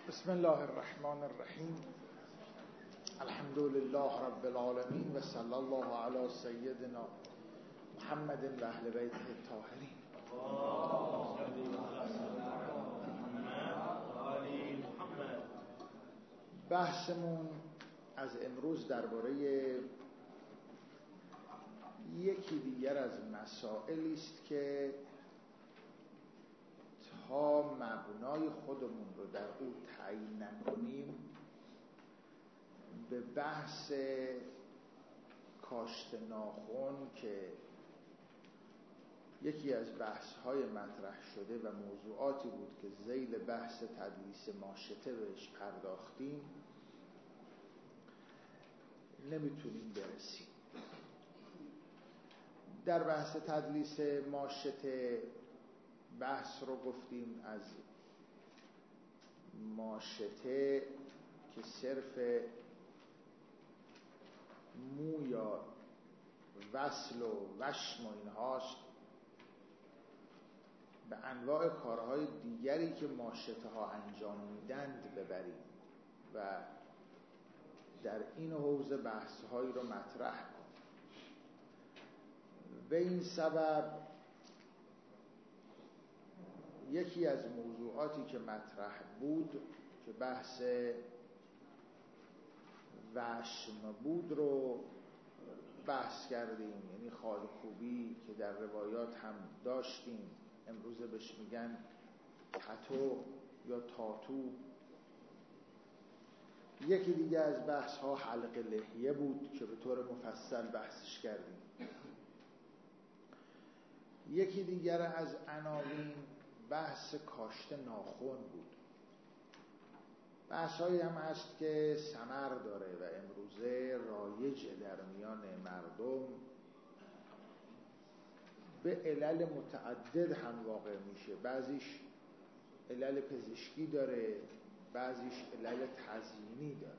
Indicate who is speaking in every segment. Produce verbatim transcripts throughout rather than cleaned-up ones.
Speaker 1: بسم الله الرحمن الرحیم. الحمد لله رب العالمین و صلی الله علی سیدنا محمد و اهل بیته الطاهرین. بحثمون از امروز درباره یکی دیگر از مسائلی است که تا مبنای خودمون رو در او تعیین نکنیم به بحث کاشت ناخن که یکی از بحث‌های مطرح شده و موضوعاتی بود که ذیل بحث تدلیس ماشطه بهش پرداختیم نمیتونیم برسیم. در بحث تدلیس ماشطه بحث رو گفتیم از ماشطه که صرف مو یا وصل و وشم و اینهاست به انواع کارهای دیگری که ماشطه ها انجام میدند ببریم و در این حوزه بحث هایی رو مطرح کنیم. به این سبب یکی از موضوعاتی که مطرح بود که بحث وشم بود رو بحث کردیم، یعنی خالکوبی که در روایات هم داشتیم، امروزه بهش میگن تتو یا تاتو. یکی دیگه از بحث ها حلق لحیه بود که به طور مفصل بحثش کردیم. یکی دیگر از عناوین بحث کاشت ناخن بود. بحث هایی هم هست که ثمر داره و امروزه رایج در میان مردم به علل متعدد هم واقع میشه. بعضیش علل پزشکی داره، بعضیش علل تزیینی داره.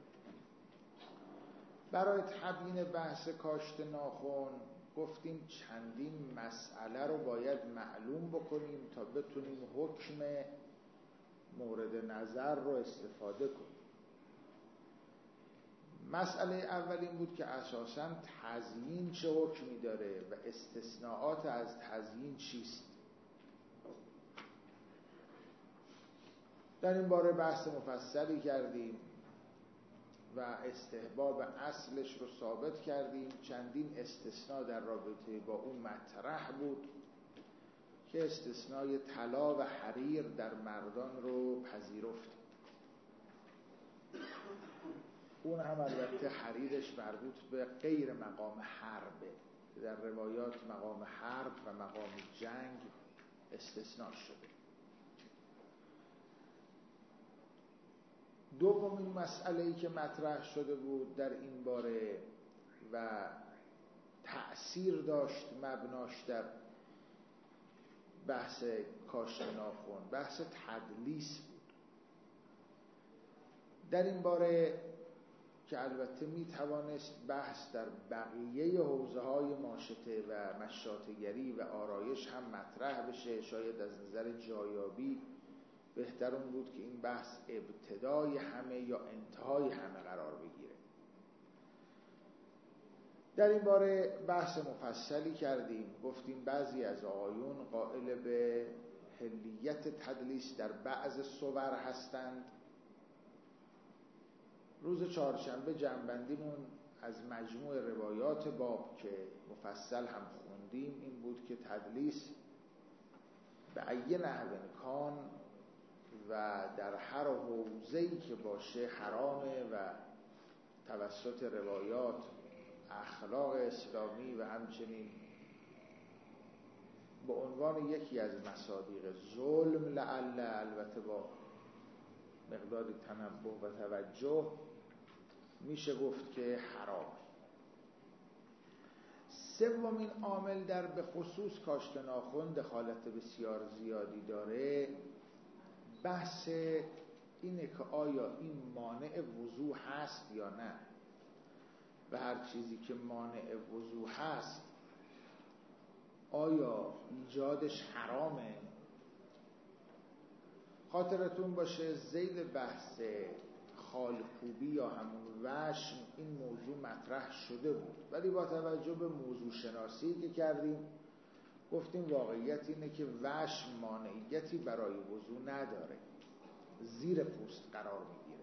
Speaker 1: برای تبیین بحث کاشت ناخن گفتیم چندین مسئله رو باید معلوم بکنیم تا بتونیم حکم مورد نظر رو استفاده کنیم. مسئله اول این بود که اساساً تزیین چه حکمی داره و استثناءات از تزیین چیست. در این باره بحث مفصلی کردیم و استحباب اصلش رو ثابت کردیم. چندین استثناء در رابطه با اون مطرح بود که استثنای طلا و حریر در مردان رو پذیرفت. اون هم البته حریرش مربوط به غیر مقام حربه که در روایات مقام حرب و مقام جنگ استثناء شده. دومین مسئله‌ای که مطرح شده بود در این باره و تأثیر داشت مبناش در بحث کاشت ناخن بحث تدلیس بود. در این باره که البته می توانست بحث در بقیه حوزه های ماشطه و مشاطه‌گری و آرایش هم مطرح بشه، شاید از نظر جایابی بهتر اون بود که این بحث ابتدای همه یا انتهای همه قرار بگیره. در این باره بحث مفصلی کردیم. گفتیم بعضی از آقایون قائل به حلیت تدلیس در بعض صور هستند. روز چهارشنبه جمع‌بندیمون از مجموع روایات باب که مفصل هم خوندیم این بود که تدلیس به ای نحو کان و در هر حوزه‌ای که باشه حرامه و توسط روایات اخلاق اسلامی و همچنین به عنوان یکی از مصادیق ظلم لعل، البته با مقدار تنبه و توجه، میشه گفت که حرام. سومین عامل در به خصوص کاشت ناخن دخالت بسیار زیادی داره بحث اینه که آیا این مانع وضوء هست یا نه، و هر چیزی که مانع وضوء هست آیا ایجادش حرامه خاطرتون باشه ذیل بحث خالکوبی یا همون وشم این موضوع مطرح شده بود، ولی با توجه به موضوع شناسی که کردیم گفتیم واقعیت اینه که وشم مانعیتی برای وضو نداره، زیر پوست قرار میگیره.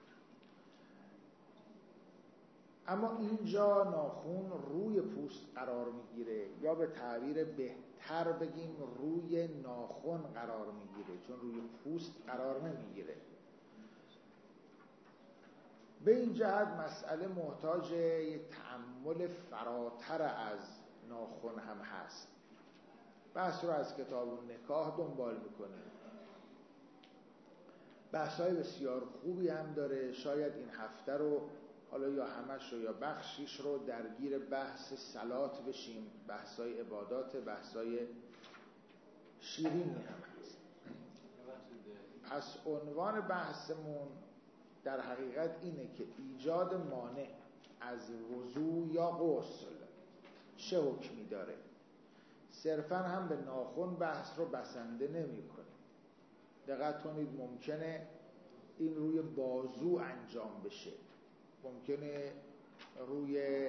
Speaker 1: اما اینجا ناخن روی پوست قرار میگیره، یا به تعبیر بهتر بگیم روی ناخن قرار میگیره، چون روی پوست قرار نمیگیره. به این جهت مسئله محتاج یک تأمل فراتر از ناخن هم هست. بحث رو از کتاب نکاح دنبال میکنیم، بحث‌های بسیار خوبی هم داره. شاید این هفته رو حالا یا همش رو یا بخشیش رو درگیر بحث صلات بشیم، بحث‌های عبادات، بحث‌های شیرینی هم هست. پس عنوان بحثمون در حقیقت اینه که ایجاد مانع از وضو یا غسل چه حکمی داره. صرفاً هم به ناخن بحث رو بسنده نمی کنیم. دقت کنید ممکنه این روی بازو انجام بشه، ممکنه روی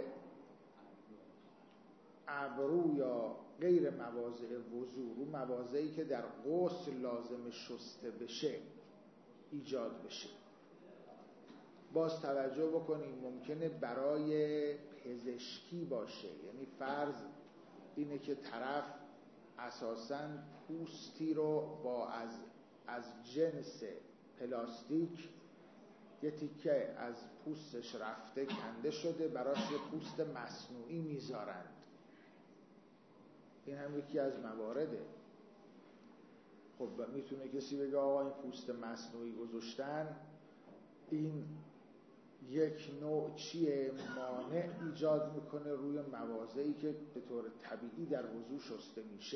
Speaker 1: ابرو یا غیر مواضع وضو، رو مواضعی که در غسل لازم شسته بشه ایجاد بشه. باز توجه بکنیم ممکنه برای پزشکی باشه، یعنی فرض اینه که طرف اساساً پوستی رو با از از جنس پلاستیک یه تیکه از پوستش رفته کنده شده، براش یه پوست مصنوعی میذارند. این هم یکی از موارده. خب میتونه کسی بگه آقا این پوست مصنوعی گذاشتن این یک نوع چیه، مانع ایجاد میکنه روی مواضعی که به طور طبیعی در وضو شسته میشه.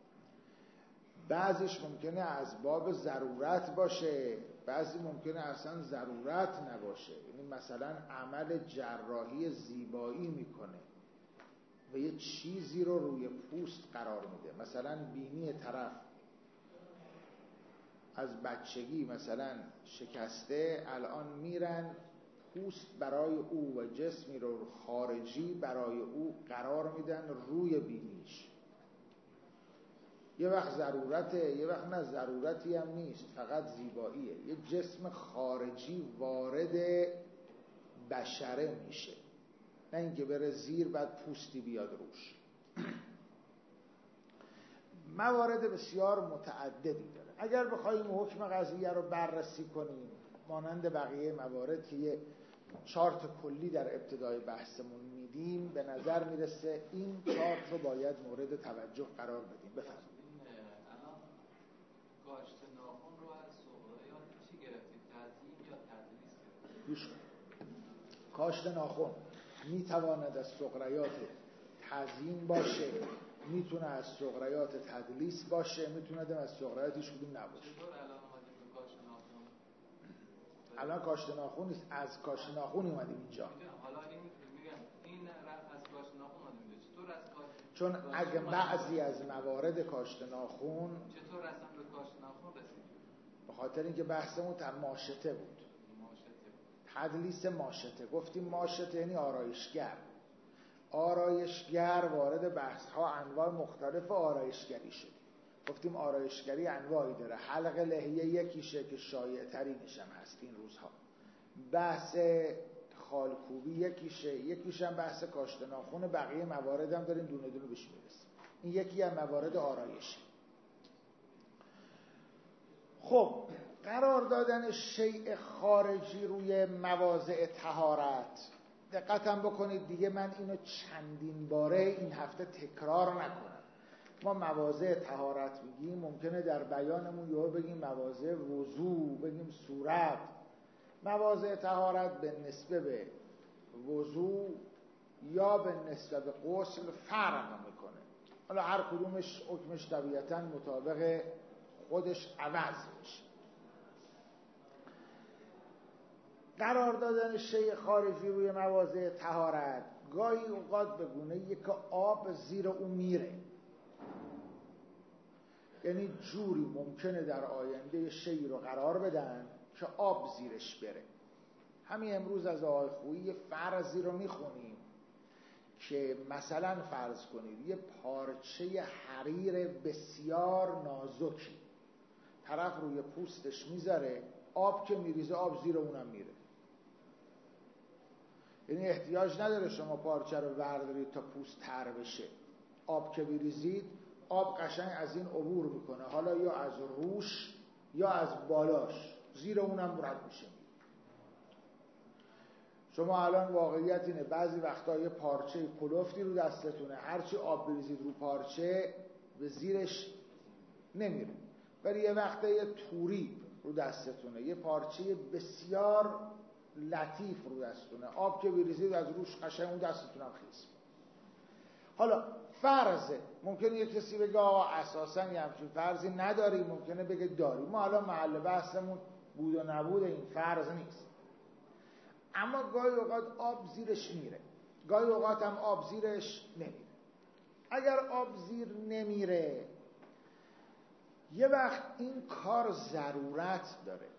Speaker 1: بعضیش ممکنه از باب ضرورت باشه، بعضی ممکنه اصلا ضرورت نباشه. یعنی مثلا عمل جراحی زیبایی میکنه و یه چیزی رو روی پوست قرار میده. مثلا بینی طرف از بچگی مثلا شکسته، الان میرن پوست برای او و جسمی رو خارجی برای او قرار میدن روی بینیش. یه وقت ضرورته، یه وقت نه ضرورتی هم نیست، فقط زیباییه. یه جسم خارجی وارد بشره میشه، نه اینکه بره زیر بعد پوستی بیاد روش. موارد بسیار متعددی داره. اگر بخوایم حکم قضیه رو بررسی کنیم مانند بقیه موارد که یه چارت کلی در ابتدای بحثمون میدیم، به نظر میرسه این چارت رو باید مورد توجه قرار بدیم. بفرمایید.
Speaker 2: الان کاشت ناخن رو از صغرایات چی گرفتید؟ تزیین یا تدلیس گرفتید؟
Speaker 1: کاشت ناخن میتواند از صغرایات تزیین باشه، میتونه از صغرایات تدلیس باشه، میتونه از صغرایات هیچ کدوم نباشه.
Speaker 2: چطور الان اومدیم به کاشت ناخن؟
Speaker 1: الان کاشت ناخن نیست، از کاشت ناخن اومدیم اینجا.
Speaker 2: حالا این میگم این از کاشت ناخن اومدیم. چطور از کاشت؟
Speaker 1: چون اگه بعضی از موارد کاشت ناخن
Speaker 2: چطور اصلا به کاشت ناخن رسیدیم؟
Speaker 1: به خاطر اینکه بحثمون ماشطه بود.
Speaker 2: ماشطه.
Speaker 1: تدلیس ماشطه. گفتیم ماشطه یعنی آرایشگر. آرایشگر وارد بحث ها انواع مختلف آرایشگری شد. گفتیم آرایشگری انواعی داره. حلق لحیه یکیشه که شایع ترینش هم هست این روزها. بحث خالکوبی یکیشه، یکیش هم بحث کاشت ناخن. بقیه موارد هم داریم دونه دونه بهش میرسیم. این یکی از موارد آرایش. خب قرار دادن شیء خارجی روی مواضع طهارت، دقتم بکنید دیگه من اینو چندین باره این هفته تکرار نکنم. ما مواضع طهارت میگیم، ممکنه در بیانمون یهو بگیم مواضع وضو، بگیم صورت. مواضع طهارت به نسبت به وضو یا به نسبت به غسل فرق میکنه. حالا هر کدومش حکمش طبیعتاً مطابق خودش عوض میشه. قرار دادن شیء خارجی روی مواضع طهارت گاهی اوقات به گونه‌ای که آب زیر اون میره، یعنی جوری ممکنه در آینده یه شیء رو قرار بدن که آب زیرش بره. همین امروز از آقای خویی یه فرضی رو میخونیم که مثلا فرض کنید یه پارچه حریر بسیار نازکی طرف روی پوستش میذاره، آب که میریزه آب زیر اونم میره. یعنی احتیاج نداره شما پارچه رو بردارید تا پوست تر بشه. آب که بریزید آب قشنگ از این عبور میکنه، حالا یا از روش یا از بالاش، زیر اونم رد میشه. شما الان واقعیت اینه بعضی وقتا یه پارچه کلفتی رو دستتونه، هرچی آب بریزید رو پارچه به زیرش نمیره. ولی یه وقتا یه توری رو دستتونه، یه پارچه بسیار لطیف رو دستتونه، آب که بریزید از روش قشنگ اون دستتونم خیس. حالا فرضه، ممکنه یه کسی بگه آقا اساسا یه همچین فرضی نداری، ممکنه بگه داری. ما الان محل بحثمون بود و نبود این فرض نیست. اما گاهی اوقات آب زیرش میره، گاهی اوقات هم آب زیرش نمیره. اگر آب زیر نمیره یه وقت این کار ضرورت داره.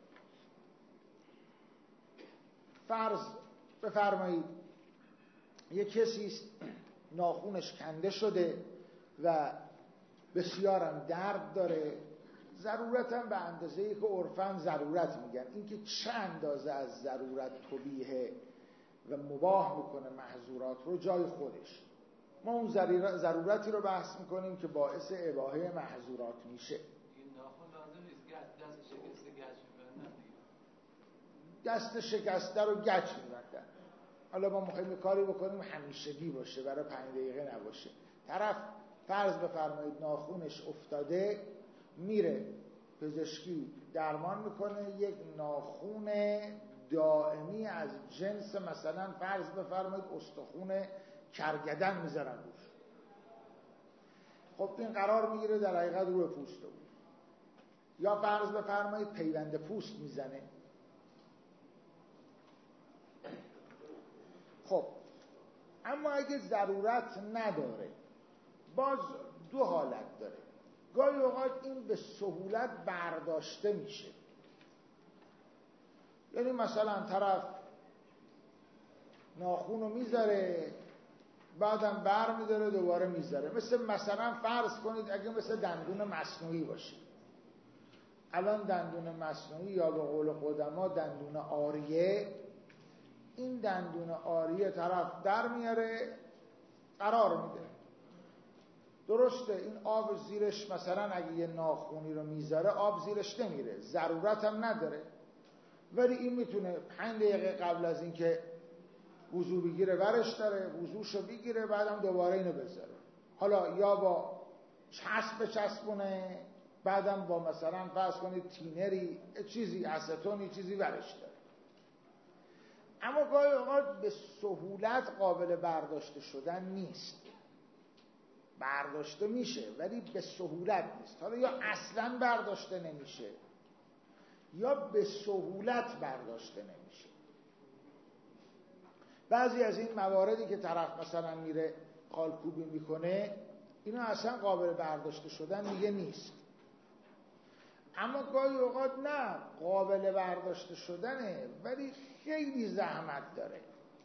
Speaker 1: فرض بفرمایید یه کسی ناخونش کنده شده و بسیارم درد داره، ضرورت هم به اندازه‌ای که عرفاً ضرورت میگن. اینکه چه اندازه از ضرورت توبیه و مباح میکنه محظورات رو جای خودش. ما اون ضرورتی رو بحث میکنیم که باعث اباحه محظورات میشه.
Speaker 2: این ناخن لازم نیست دست شکسته گچ میبندن،
Speaker 1: دست شکسته رو گچ میبندن. حالا ما میخوایم کاری بکنیم همیشگی باشه، برای پنج دقیقه نباشه. طرف فرض بفرمایید ناخونش افتاده، میره پزشکی درمان میکنه، یک ناخون دائمی از جنس مثلا فرض بفرمایید استخون کرگدن میذارن روش. خب این قرار میگیره در حقیقت روی پوست بود. یا فرض بفرمایید پیوند پوست میزنه. خب اما اگه ضرورت نداره باز دو حالت داره. گاهی اوقات این به سهولت برداشته میشه. یعنی مثلا طرف ناخونو میذاره بعدم بر میداره دوباره میذاره. مثل مثلا فرض کنید اگه مثل دندون مصنوعی باشه. الان دندون مصنوعی یا به قول قدما دندون آریه، این دندون آریه طرف در میاره قرار میده. درسته این آب زیرش مثلا اگه یه ناخونی رو میذاره آب زیرش نمیره، ضرورت هم نداره، ولی این میتونه پنج دقیقه قبل از این که وضو بگیره ورش داره، وضوشو بگیره بعدم دوباره اینو بذاره. حالا یا با چسب بچسبونه، بعدم با مثلا فرض کنید تینری چیزی استونی چیزی ورش داره. اما گاهی اوقات به سهولت قابل برداشته شدن نیست. برداشته میشه ولی به سهولت نیست. حالا یا اصلا برداشته نمیشه یا به سهولت برداشته نمیشه. بعضی از این مواردی که طرف مثلا میره خالکوبی میکنه اینا اصلا قابل برداشته شدن دیگه نیست. اما گاهی اوقات نه قابل برداشته شدنه ولی خیلی زحمت داره.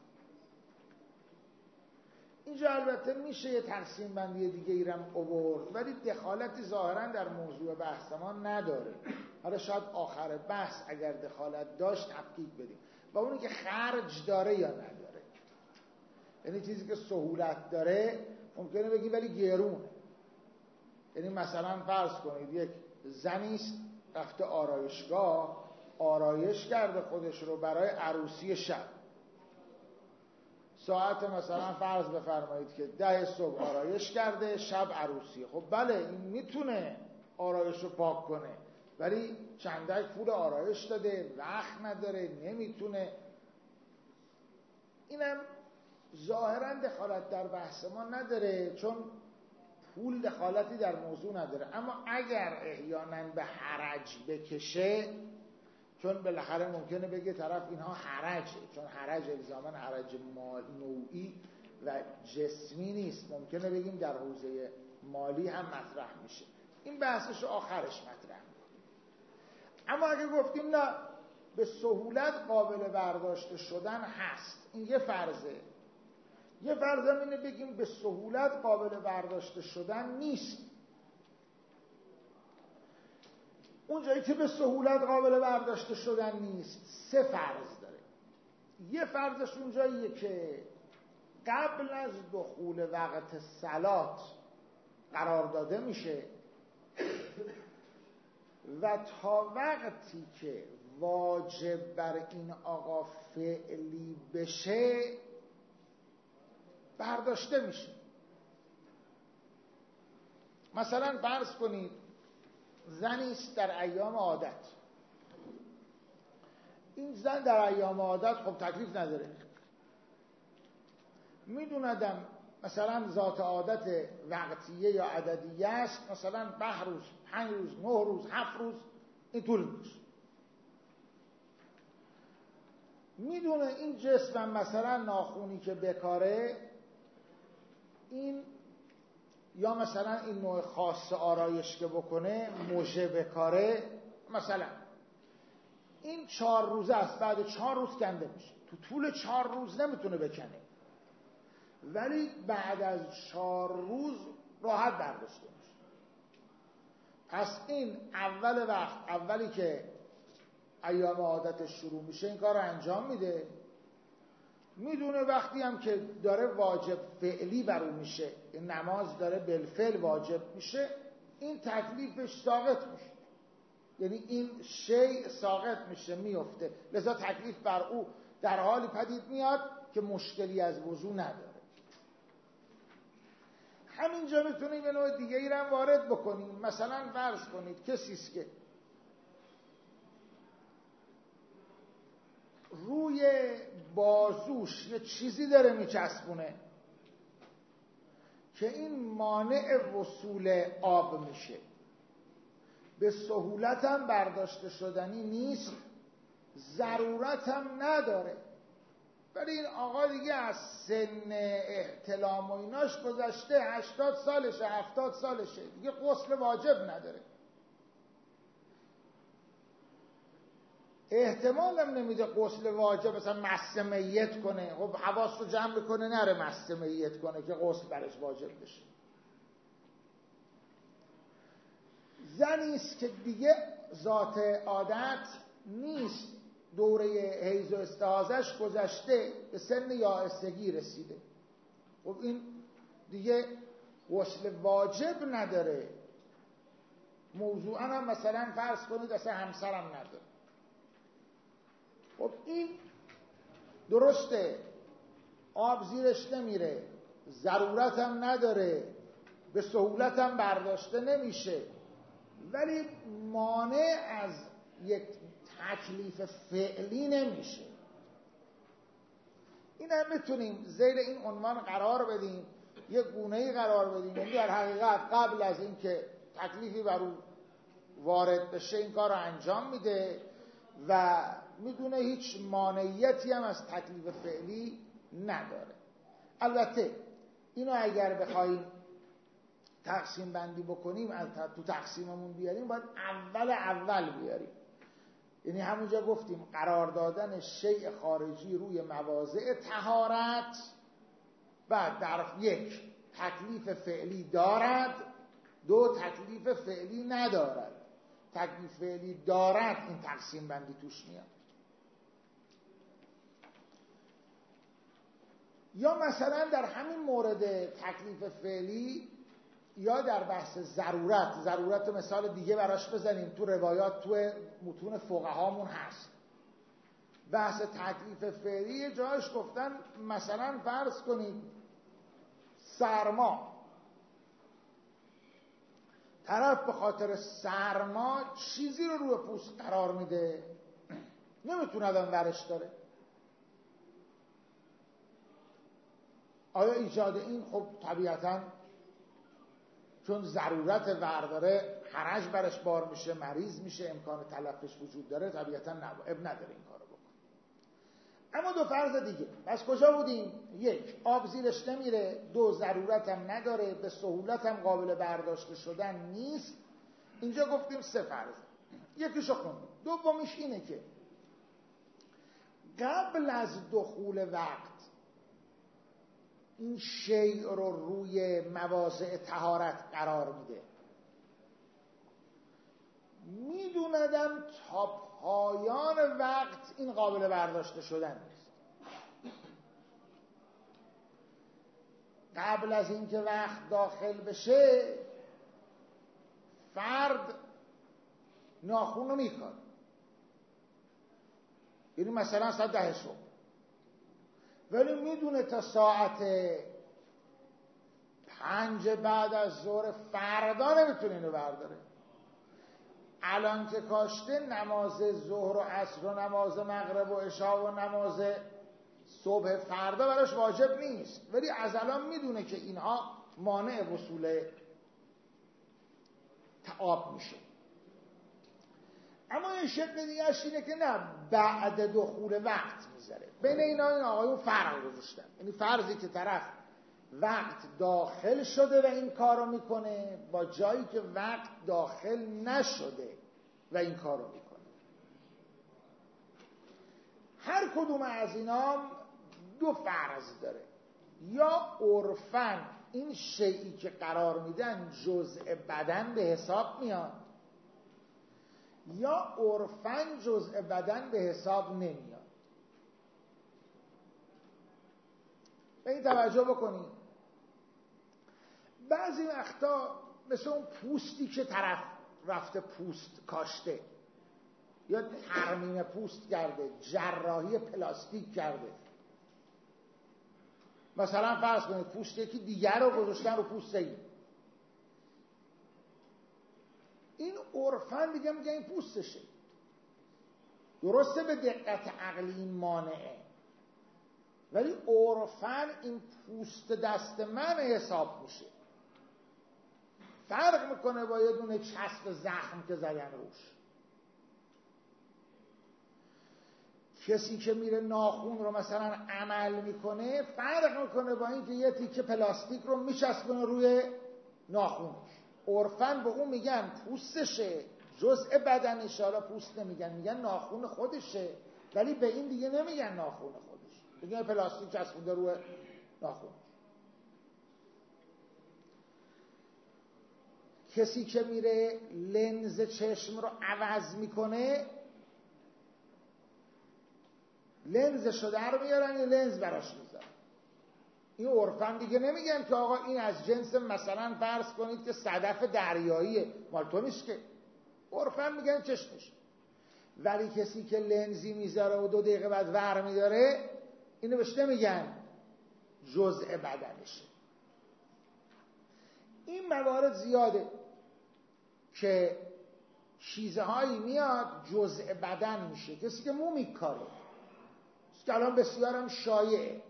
Speaker 1: اینجا البته میشه یه تقسیم بندی دیگه ایرم آورد ولی دخالتی ظاهرا در موضوع بحث ما نداره. حالا شاید آخر بحث اگر دخالت داشت تفکیک بدیم و اونی که خرج داره یا نداره. یعنی چیزی که سهولت داره ممکنه بگی ولی گرونه. یعنی مثلا فرض کنید یک زنیست رفته آرایشگاه، آرایش کرده خودش رو برای عروسی شب، ساعت مثلا فرض بفرمایید که ده صبح آرایش کرده، شب عروسی. خب بله این میتونه آرایش رو پاک کنه ولی چندک پول آرایش داده، وقت نداره، نمیتونه. اینم ظاهرا دخالت در بحث ما نداره چون پول دخالتی در موضوع نداره. اما اگر احیانا به حرج بکشه، چون بالاخره ممکنه بگه طرف اینها حرجه، چون حرج الزاما حرج نوعی و جسمی نیست، ممکنه بگیم در حوزه مالی هم مطرح میشه. این بحثش آخرش مطرح میکنیم. اما اگه گفتیم نه به سهولت قابل برداشته شدن هست، این یه فرضه. یه فرضم اینه بگیم به سهولت قابل برداشته شدن نیست. اون جایی که به سهولت قابل برداشته شدن نیست سه فرض داره. یه فرضش اون جاییه که قبل از دخول وقت صلات قرار داده میشه و تا وقتی که واجب بر این آقا فعلی بشه برداشته میشه. مثلا فرض کنید زنی است در ایام عادت. این زن در ایام عادت خب تکلیف نداره، میدوندم مثلا ذات عادت وقتیه یا عددیه است، مثلا ده روز، پنج روز، نه روز، هفت روز، این طول میشه. میدونه این جسم مثلا ناخونی که بکاره، این یا مثلا این نوع خاص آرایش که بکنه مژه بکاره، مثلا این چهار روزه است، بعد چهار روز کنده میشه. تو طول چهار روز نمیتونه بکنه، ولی بعد از چهار روز راحت برداشته میشه. پس این اول وقت، اولی که ایام عادتش شروع میشه این کار رو انجام میده. میدونه وقتی هم که داره واجب فعلی بر اون میشه، این نماز داره بالفعل واجب میشه، این تکلیفش ساقط میشه، یعنی این شیء ساقط میشه، میفته. لذا تکلیف بر او در حالی پدید میاد که مشکلی از وضو نداره. همینجا میتونیم یه نوع دیگه ای رو وارد بکنیم. مثلا فرض کنید کسی است که روی بازوش یه چیزی داره میچسبونه که این مانع وصول آب میشه، به سهولت هم برداشته شدنی نیست، ضرورت هم نداره، ولی این آقا دیگه از سن احتلام و ایناش گذشته، هشتاد سالشه، هفتاد سالشه، دیگه غسل واجب نداره. احتمال هم نمیده غسل واجب مثلا مس میت کنه، خب حواس رو جمع کنه نره مس میت کنه که غسل برش واجب بشه. زنی است که دیگه ذات عادت نیست، دوره حیض و استحاضه‌اش گذشته، به سن یائسگی رسیده، خب این دیگه غسل واجب نداره. موضوعاً هم مثلا فرض کنید اصلا همسرم نداره. خب این درسته آب زیرش نمیره، ضرورت هم نداره، به سهولت هم برداشته نمیشه، ولی مانع از یک تکلیف فعلی نمیشه. این هم میتونیم زیر این عنوان قرار بدیم، یک گونه‌ای قرار بدیم، یعنی در حقیقت قبل از این که تکلیفی بر او وارد بشه این کار رو انجام میده و میدونه هیچ مانعیتی هم از تکلیف فعلی نداره. البته اینو اگر بخوایم تقسیم بندی بکنیم، از تو تقسیممون بیاریم، باید اول اول بیاریم. یعنی همونجا گفتیم قرار دادن شیء خارجی روی مواضع طهارت، بعد در یک تکلیف فعلی دارد، دو تکلیف فعلی ندارد. تکلیف فعلی دارد این تقسیم بندی توش میاد. یا مثلا در همین مورد تکلیف فعلی یا در بحث ضرورت، ضرورت مثال دیگه براش بزنیم، تو روایات تو متون فقهامون هست. بحث تکلیف فعلی جاش گفتن مثلا فرض کنید سرما، طرف به خاطر سرما چیزی رو روی پوست قرار میده، نمیتونه آدم ورش داره. آیا ایجاد این خب طبیعتاً چون ضرورت ورداره حرج برش بار میشه، مریض میشه، امکان تلفش وجود داره، طبیعتاً اب نداره این کارو بکنه. اما دو فرض دیگه، بس کجا بودیم؟ یک، آب زیرش نمیره، دو، ضرورت هم نداره، به سهولت هم قابل برداشته شدن نیست، اینجا گفتیم سه فرض، یکیشو خوندیم. دومیش اینه که قبل از دخول وقت این شیء رو روی مواضع طهارت قرار میده، میدوندم تا پایان وقت این قابل برداشته شدن نیست. قبل از اینکه وقت داخل بشه فرد ناخون رو میکنه، یعنی مثلا ساعت ده صبح، ولی میدونه تا ساعت پنج بعد از ظهر فردا نمیتونه اینو برداره. الان که کاشته نماز ظهر و عصر و نماز مغرب و عشا و نماز صبح فردا براش واجب نیست، ولی از الان میدونه که اینها مانع وصول تعاب میشه. اما این شکل دیگرش اینه که نه، بعد دخول وقت میذاره. بین اینا این آقایون فرق گذاشتن، یعنی فرضی که طرف وقت داخل شده و این کار رو میکنه با جایی که وقت داخل نشده و این کار رو میکنه. هر کدوم از اینا دو فرض داره، یا عرفاً این شیئی که قرار میدن جزء بدن به حساب میاد، یا عرفاً جزء بدن به حساب نمیاد. به این توجه بکنید، بعضی وقتا مثل اون پوستی که طرف رفته پوست کاشته یا ترمیم پوست کرده، جراحی پلاستیک کرده، مثلا فرض کنید پوست یکی دیگر رو گذاشتن رو پوست این، این عرفاً دیگه میگه این پوستشه. درسته به دقت عقلی این مانعه، ولی عرفاً این پوست دست من حساب میشه. فرق میکنه با یه دونه چسب زخم که زدن روش. کسی که میره ناخون رو مثلا عمل میکنه فرق میکنه با این که یه تیکه پلاستیک رو میچسبونه روی ناخونش. عرفاً به اون میگن پوستشه، جزء بدنشه. حالا پوست نمیگن، میگن ناخون خودشه، ولی به این دیگه نمیگن ناخون خودش، میگن پلاستیک چسبونده روی ناخون. کسی که میره لنز چشم رو عوض میکنه، لنزشو در میارن یه لنز براش میذارن. این عرفاً دیگه نمیگن که آقا این از جنس مثلا فرض کنید که صدف دریاییه، مال تو نیست که. عرفاً میگن چشمش. ولی کسی که لنزی میذاره و دو دقیقه بعد ور میداره، اینو بهش نمیگن جزء بدنشه. این موارد زیاده که چیزهایی میاد جزء بدن میشه. کسی که مو میکاره، که الان بسیار هم شایعه.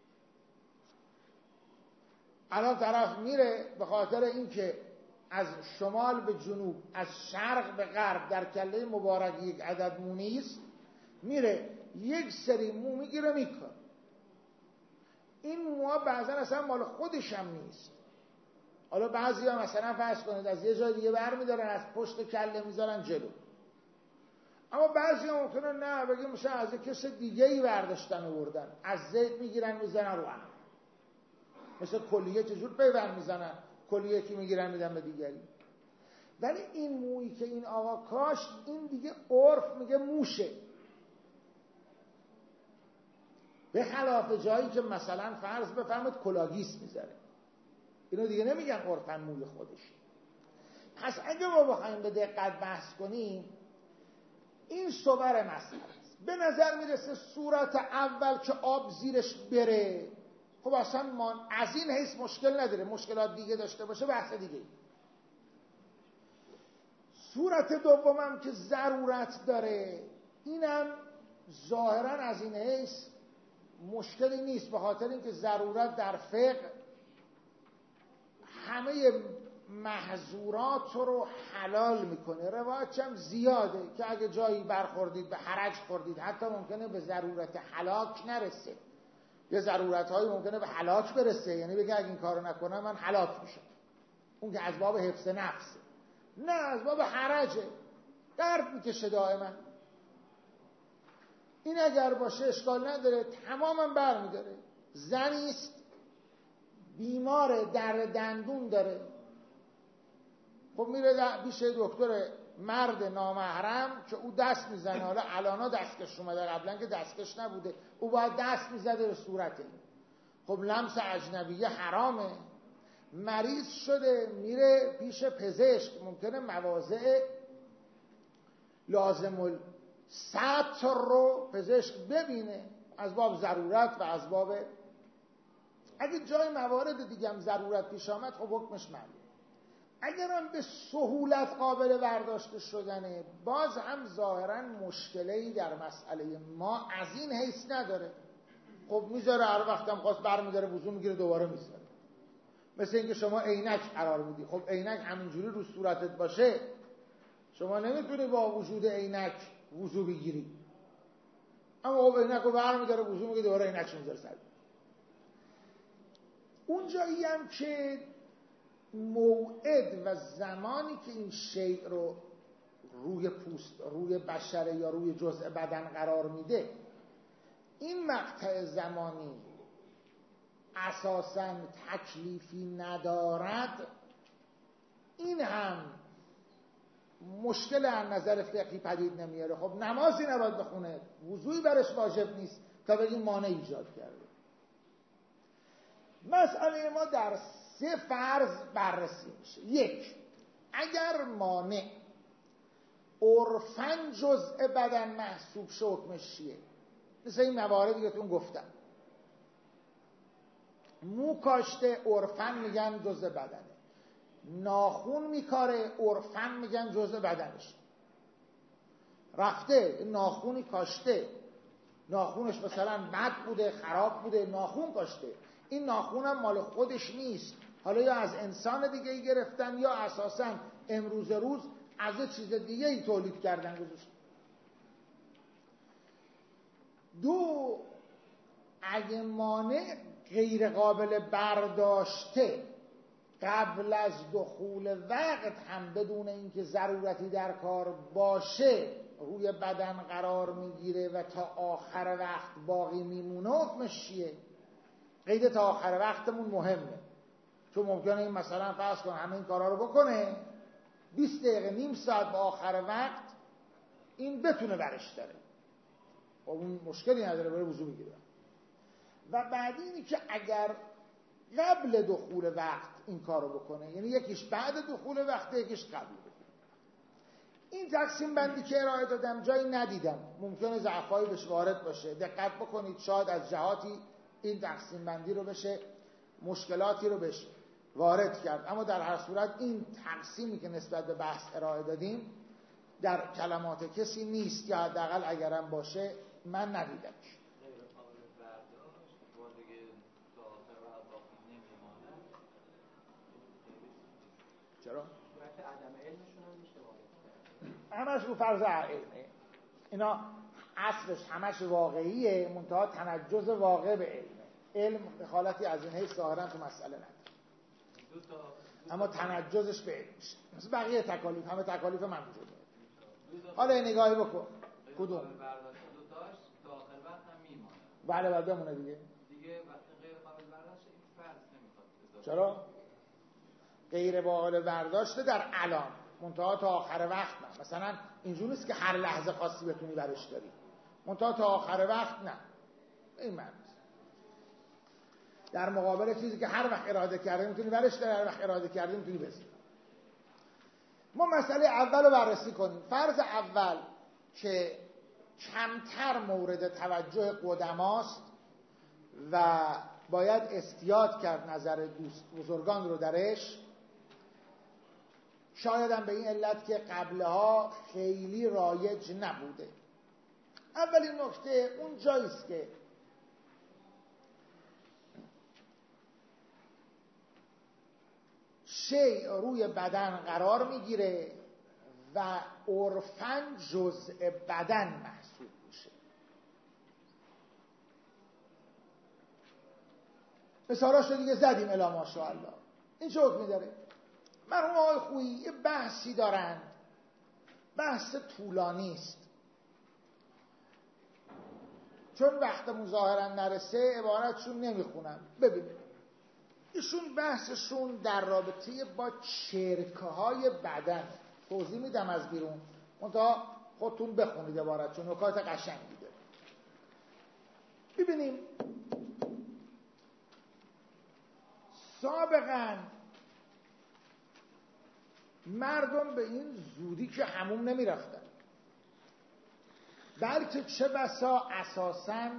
Speaker 1: الان طرف میره به خاطر اینکه از شمال به جنوب، از شرق به غرب در کله مبارک یک عدد مو نیست، میره یک سری مو میگیره میکاره. این موها بعضا اصلا مال خودش هم نیست. حالا بعضی ها مثلا فرض کنید از یه جای دیگه بر میدارن، از پشت کله میذارن جلو. اما بعضی ها ممکنه نه، بگیم مثلا از یک کس دیگه ای برداشتن و بردن، از زیت میگیرن میزنن رو هم، مثل کلیه چجور پیوند میزنن، کلیه که میگیرن میدن به دیگری. ولی این مویی که این آقا کاشت، این دیگه عرف میگه موشه، به خلاف جایی که مثلا فرض بفرمید کلاگیس میذاره، اینو دیگه نمیگن عرفاً موی خودش. پس اگه ما بخوایم به دقت بحث کنیم، این صور مسئله است. به نظر میرسه صورت اول که آب زیرش بره، خب اصلا ما از این حیث مشکل نداره، مشکلات دیگه داشته باشه بحث دیگه. صورت دومم که ضرورت داره، اینم ظاهرا از این حیث مشکلی نیست، به خاطر اینکه ضرورت در فقه همه محظورات رو حلال میکنه. روایتش هم زیاده که اگه جایی برخوردید به حرج خوردید، حتی ممکنه به ضرورت هلاک نرسه، یه ضرورت هایی ممکنه به هلاک برسه، یعنی بگه اگه این کارو نکنم من هلاک میشم، اون که از باب حفظ نفسه. نه از باب حرجه، درد میکشه دائما. این اگر باشه اشکال نداره، تماما برمیداره. زنیست بیمار در دندون داره، خب میره پیش دکتر مرد نامحرم که او دست میزنه. حالا الانا دستکش اومده، قبلا که دستکش نبوده، او باید دست میزده به صورته. خب لمس اجنبیه حرامه. مریض شده میره پیش پزشک، ممکنه مواضع لازم الستر رو پزشک ببینه از باب ضرورت و از باب اگه جای موارد دیگه هم ضرورت پیش آمد خب حکمش معلوم. اگر هم به سهولت قابل برداشته شدنه، باز هم ظاهرا مشکلی در مسئله ما از این حیث نداره. خب میذاره، هر وقت هم خواست برمیداره وضو میگیره دوباره میذاره. مثل اینکه شما عینک قرار میدی، خب عینک همینجوری رو صورتت باشه شما نمیتونی با وجود عینک وضو بگیری، اما خب عینک رو برمیداره وضو میگیره دوباره عینکش میذاره سر. اون جایی هم که موعد و زمانی که این شیء رو روی پوست، روی بشره یا روی جزء بدن قرار میده، این مقطع زمانی اساساً تکلیفی ندارد، این هم مشکل از نظر فقهی پدید نمیاره. خب نمازی نباید بخونه، وضوئی برش واجب نیست تا بگیم مانع ایجاد کرده. مسئله ما در سه فرض بررسی میشه. یک، اگر مانع عرفاً جزء بدن محسوب شه حکمش چیه؟ مثل این مواردی که تون گفتم، مو کاشته عرفاً میگن جزء بدنه، ناخون میکاره عرفاً میگن جزء بدنش. رفته ناخونی کاشته، ناخونش مثلا بد بوده، خراب بوده، ناخون کاشته، این ناخونم مال خودش نیست، حالا یا از انسان دیگه ای گرفتن یا اساساً امروز روز از چیز دیگه ای تولید کردن گذاشتن. دو، اگه مانع غیر قابل برداشته قبل از دخول وقت هم بدون اینکه ضرورتی در کار باشه روی بدن قرار میگیره و تا آخر وقت باقی میمونه، حکمش چیه؟ قید تا آخر وقتمون مهمه، چون ممکنه این مثلا فرض کن همه این کارا رو بکنه، بیست دقیقه نیم ساعت به آخر وقت این بتونه برش داره، خب اون مشکلی نداره، بره وضو بگیره. و بعدی اینی که اگر قبل دخول وقت این کارو بکنه، یعنی یکیش بعد دخول وقت، یکیش قبل دخول. این تقسیم بندی که ارائه دادم جایی ندیدم، ممکنه ضعفایی بهش وارد باشه، دقت بکنید، شاید از جهاتی این تقسیم بندی رو بشه مشکلاتی رو بهش وارد کرد، اما در هر صورت این تقسیمی که نسبت به بحث ارائه دادیم در کلمات کسی نیست، یا حداقل اگرم باشه من ندیدمش. چرا؟ همش رو فرض علمه، اینا اصلش همش واقعیه، منتها تنجز واقع به علمه. علم دخالتی از این حیث ظاهرا تو مسئله نداره، اما تنجزش به علم میشه. مثل بقیه تکالیف، همه تکالیف من وجود داره. حالا نگاهی بکن کدوم؟
Speaker 2: دوتاش تا آخر وقت هم میمونه.
Speaker 1: بله بعد بمونه دیگه.
Speaker 2: دیگه وقتی غیر قابل برداشت این فرض نمیخواد.
Speaker 1: چرا؟ غیر قابل برداشته در الان، منتها تا آخر وقت نه. مثلا اینجوری نیست که هر لحظه خاصی بتونی برش داری، منتها تا آخر وقت نه. این معنی است. در مقابل چیزی که هر وقت اراده کردی میتونی برش داری، هر وقت اراده کردی میتونی بذاری. ما مسئله اول رو بررسی کنیم. فرض اول که کمتر مورد توجه قدماست و باید استیاد کرد نظر دوست بزرگان رو درش، شاید هم به این علت که قبلها خیلی رایج نبوده. اولین نکته اون جاییست که شیء روی بدن قرار میگیره و عرفاً جزء بدن محسوب میشه. مثالاشو دیگه زدیم الا ماشاءالله. این چه حکمی داره؟ مرحوم آقای خویی یه بحثی دارن، بحث طولانی است، چون وقت مظاهره نرسه عبارتشون نمیخونم. ببینید ایشون بحثشون در رابطه با چرکه های بدن، توضیح میدم از بیرون، منتها خودتون بخونید عبارتشون، نکات قشنگی داره. ببینیم سابقاً مردم به این زودی که حموم نمی رفتن، بلکه چه بسا اساساً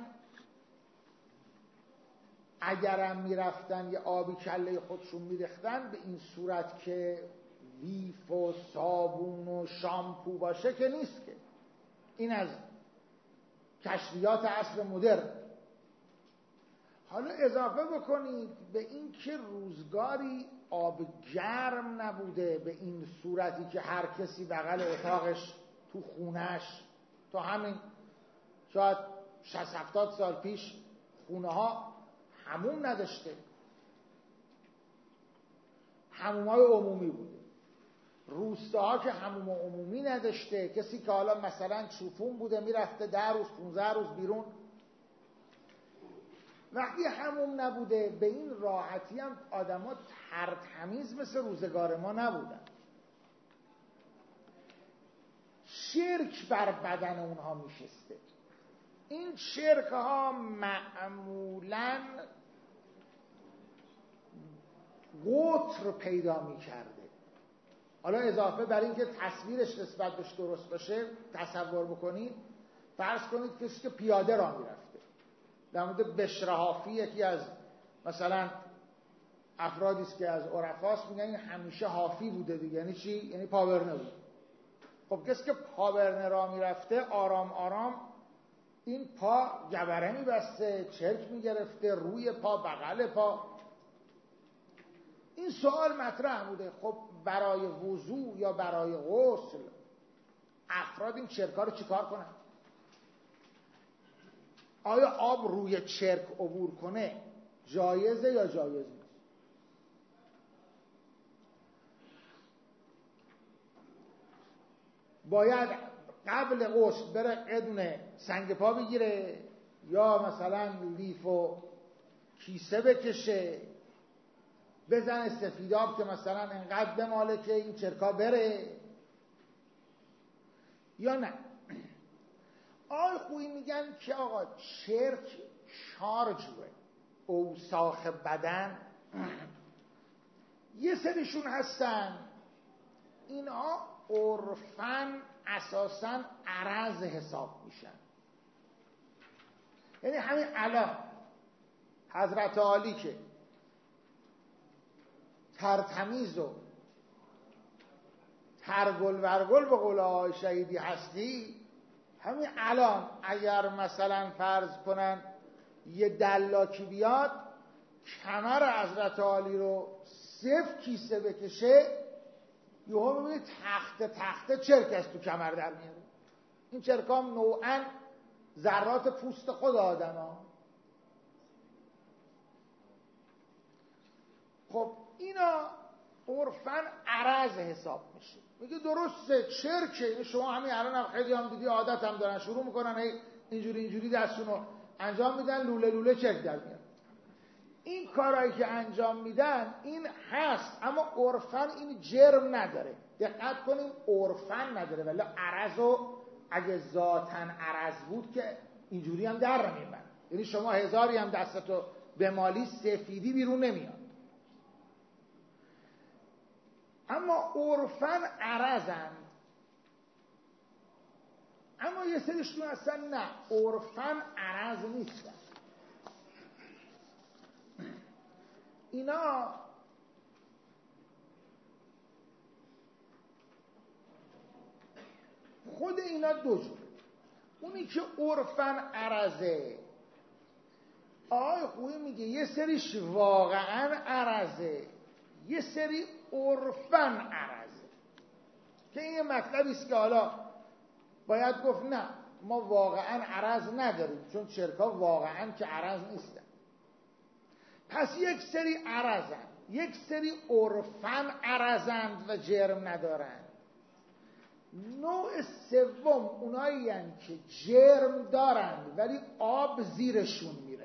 Speaker 1: اگرم می رفتن یه آبی کله خودشون می ریختن به این صورت که ویف و صابون و شامپو باشه که نیست، که این از کشفیات عصر مدرن. حالا اضافه بکنید به این که روزگاری آب گرم نبوده به این صورتی که هر کسی بغل اتاقش تو خونش، تا همین شاید شصت هفتاد سال پیش خونه ها حموم نداشته، حموم های عمومی بوده. روستاها که حموم عمومی نداشته، کسی که حالا مثلا چوپون بوده میرفته ده روز پونزده روز بیرون. وقتی حموم نبوده به این راحتی هم آدم ها ترتمیز مثل روزگار ما نبودن، چرک بر بدن اونها میشسته. این چرک ها معمولاً قطر پیدا میکرده. حالا اضافه بر این که تصویرش نسبت بهش درست باشه، تصور بکنید فرض کنید کسی که پیاده راه میرفته، در مورد بشرحافی یکی از مثلا افرادی است که از عرفاست میگن این همیشه حافی بوده دیگه. یعنی چی؟ یعنی پاورنه بود. خب کسی که پاورنه راه میرفته آرام آرام این پا گبره میبسته، چرک میگرفته، روی پا، بغل پا. این سوال مطرح بوده، خب برای وضوء یا برای غسل افراد این چرکا رو چیکار کنن؟ آیا آب روی چرک عبور کنه جایزه یا جایز نیست؟ باید قبل غسل بره قدونه سنگ پا بگیره یا مثلا لیف و کیسه بکشه بزنه سفیداب که مثلا انقدر بماله که این چرکا بره، یا نه؟ آقای خویی میگن که آقا چرک شارجوه اوساخ بدن. یه سریشون هستن اینا عرفاً اساساً عرض حساب میشن. یعنی همین الان حضرت عالی که ترتمیز و ترگل ورگل به قول آقای شهیدی هستی، همین الان اگر مثلا فرض کنن یه دلاکی بیاد کمر حضرت عالی رو صفر کیسه بکشه، یهو میبینید تخته تخته چرک از تو کمر در میاره. این چرکام نوعاً ذرات پوست خود آدم ها. خب اینا عرفاً عرض حساب میشه. میگه درسته چرکه، شما همین الان هم خیلی هم دیدی عادت هم دارن شروع میکنن هی اینجوری اینجوری دستونو انجام میدن، لوله لوله چرک در میاد. این کارهایی که انجام میدن این هست، اما عرفاً این جرم نداره. دقت کنیم عرفاً نداره، ولی عرضو اگه ذاتاً عرض بود که اینجوری هم در نمیبند. یعنی شما هزاری هم دستتو به مالی سفیدی بیرون نمیاد، اما عرفاً عرضن. اما یه سریشون هستن نه، عرفاً عرض نیستن. اینا خود اینا دو جور. اونی که عرفاً عرضه، آقای خویی میگه یه سریش واقعاً عرضه، یه سری عرفاً عرضه، که این یه مطلبی است که حالا باید گفت نه ما واقعاً عرض نداریم، چون چرکا واقعاً که عرض نیستن. پس یک سری عرضن، یک سری عرفن عرضند و جرم ندارند. نوع سوم اونایی هستند که جرم دارند ولی آب زیرشون میره.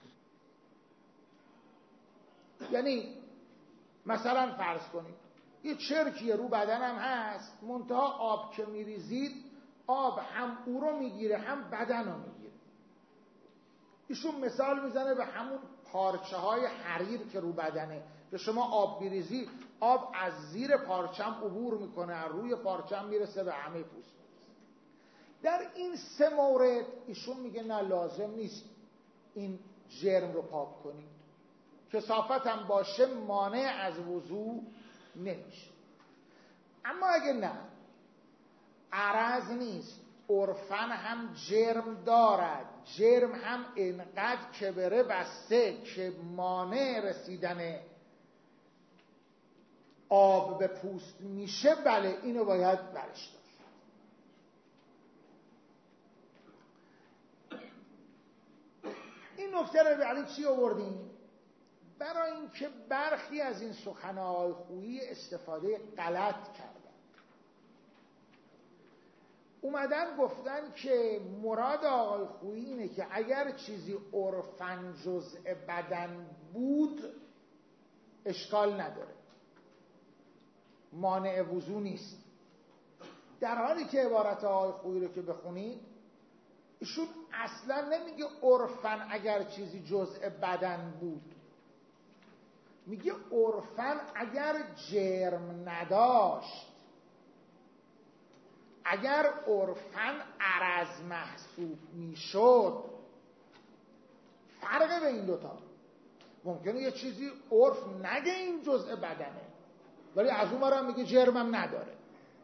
Speaker 1: یعنی مثلا فرض کنید یه چرکی رو بدنم هست، منتها آب که میریزید آب هم او رو میگیره هم بدن رو میگیره. ایشون مثال میزنه به همون پارچه های حریر که رو بدنه که شما آب میریزید آب از زیر پارچم عبور میکنه، از روی پارچم میرسه به همه پوست. در این سه مورد ایشون میگه نه لازم نیست این جرم رو پاک کنید، کثافت هم باشه مانع از وضو نمیشه. اما اگه نه عرض نیست، عرفن هم جرم دارد، جرم هم اینقدر که بره بسته که مانع رسیدن آب به پوست میشه، بله اینو باید برش داشت. این نکته رو برای چی آوردیم؟ برای اینکه برخی از این سخنهای خویی استفاده غلط کردن. اومدن گفتن که مراد آقای خویی اینه که اگر چیزی عرفن جزء بدن بود اشکال نداره، مانع وضو نیست. در حالی که عبارت آقای خویی رو که بخونید ایشون اصلا نمیگه عرفن اگر چیزی جزء بدن بود، میگه عرفن اگر جرم نداشت، اگر عرفن عرض محسوب میشد. فرق به این دوتا، ممکنه یه چیزی عرف نگه این جزء بدنه ولی از اون برام میگه جرمم نداره.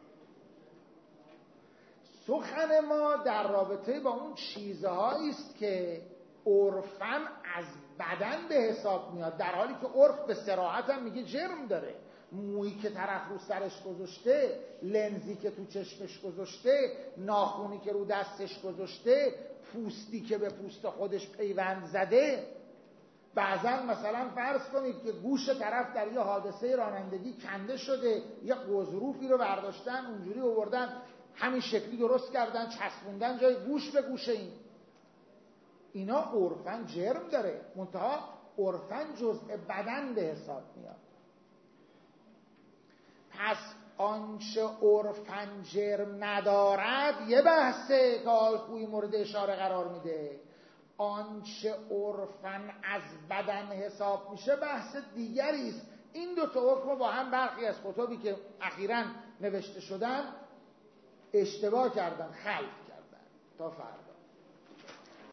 Speaker 1: سخن ما در رابطه با اون چیزهایی است که عرفن از بدن به حساب میاد، در حالی که عرف به صراحت هم میگه جرم داره. مویی که طرف رو سرش گذاشته، لنزی که تو چشمش گذاشته، ناخونی که رو دستش گذاشته، پوستی که به پوست خودش پیوند زده. بعضا مثلا فرض کنید که گوش طرف در یه حادثه رانندگی کنده شده، یه قضروفی رو برداشتن اونجوری آوردن همین شکلی درست کردن چسبوندن جای گوش به گوش این. اینا عرفن جرم داره، منتها عرفن جزء بدن به حساب میاد. پس آنچه عرفن جرم ندارد یه بحثه که آقای خویی مورد اشاره قرار میده، آنچه عرفن از بدن حساب میشه بحث دیگری است. این دو تا حکم با هم برخی از کتابی که اخیراً نوشته شدن اشتباه کردن، خلط کردن. تا فردا